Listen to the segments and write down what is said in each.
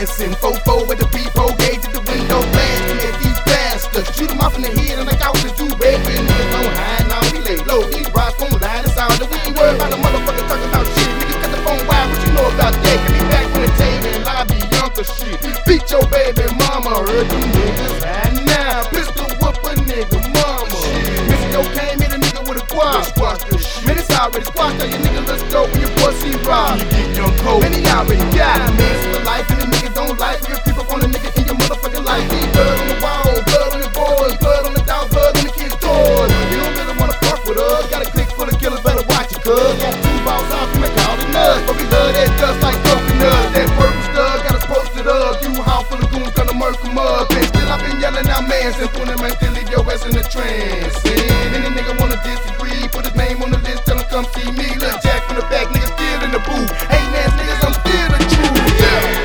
dancing. 4-4 with the people, gauge at the window, blasting at these bastards. Shoot them off in the head and like out the two red niggas don't hide, now we lay low. These rocks gon' line us out, and we ain't worried about the motherfucker talking about shit. Niggas got the phone wild, what you know about that? Get me back on the table and lobby Yonkers shit. Beat your baby mama, heard them niggas high now. Pistol whoop a nigga mama. Missy O came in a nigga with a quad. Man, it's already squashed out, your nigga, let's go when your boy see Rob. Man, he already got it, man. It's for life and the niggas don't like real people on the nigga in your motherfucking life. Need blood on the wall, blood on the boys, blood on the dog, blood on the kids' doors. You don't really wanna fuck with us. Got a clique full of killers, better watch it, cuz. Got 2 balls off, you make all the nuts. But we love that dust like coconuts. That purple stud got us posted up. You house full of goons gonna murk 'em up. And still I've been yelling out man since when man still leave your ass in the trance. And any nigga wanna disagree, put his name on the list, tell him come see me. Lil' Jack from the back, nigga still in the booth. Hatin' ass niggas, I'm still the truth. Yeah.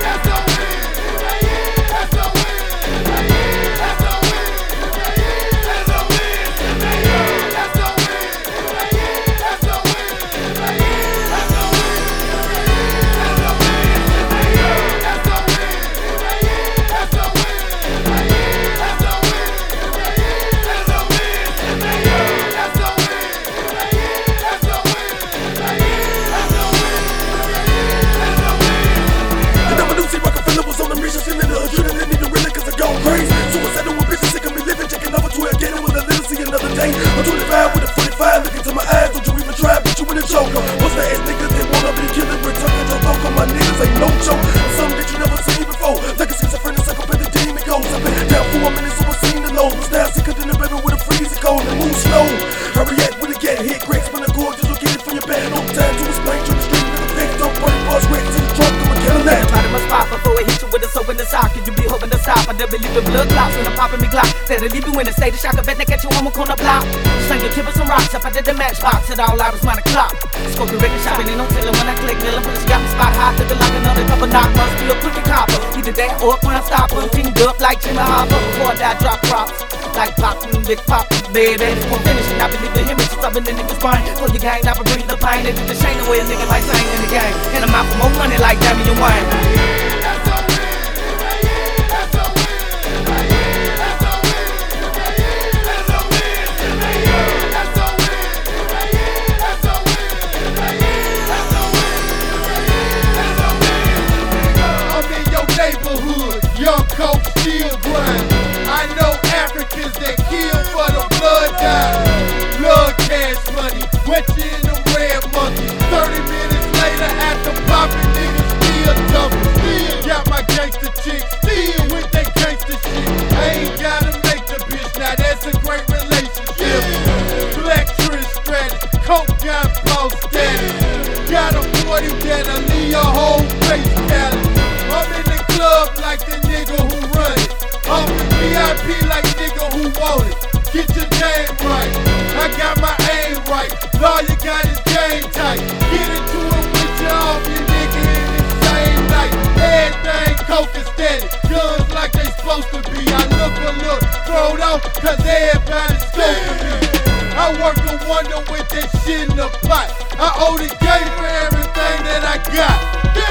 I'm 25 with a 45, look into my eyes, don't you even try, put you in a choker. What's the ass niggas that wanna be killing, returning your throat on my niggas ain't no joke. I'm something that you never seen before, like a schizophrenic psychopath, demon goes. I've been down for a minute, so I've seen the lows. Was now sicker than a baby with a freezing cold and move slow. I react with a get hit, cracks when the cord, just look at it from your back. No time to explain to the street, nigga fix, don't burn bars, racks in the trunk, I'ma kill a that. Everybody must pop before it hit you with a soap in the socket. You be hoping to stop, I never leave the blood clots when I'm popping me Glock. Said I leave you in the state of shock, I bet they catch you on my corner block. Slang your tip of some rocks up, I did the matchbox, it all out was 9 o'clock. Smoking record shopping, ain't no telling when I click, nailing, police got me spot high, looking like another couple knock, must be a crooked copper. Either that or a crime stopper, teamed up like Jimmy Hopper. Before I die, drop props, like pop, big pop, baby. Won't finish it, I believe the image, stubbing in niggas' brain. So you gang, I breathe the pain, they do the shame away a nigga like saying in the game. And I'm out for more money like Damian Wayne. Young coke still grind. I know Africans that kill for the blood diamonds. Blood cash money, wet you in the red monkey. 30 minutes later after popping, niggas still dumping. Still got my gangster chicks, still with that gangster shit. I ain't gotta make the bitch, now that's a great relationship. Black Trish Stratus, coke got boss status. Got a 40 that'll leave your whole face callous. I'm in the club like the nigga who run it. I'm the VIP like nigga who want it. Get your game right, I got my aim right. All you got is game tight. Get into it with you off your nigga in the same night. Everything coke and steady, guns like they supposed to be. I look a little thrown off cause everybody's scoping me. I work a wonder with that shit in the pot. I owe the game for everything that I got.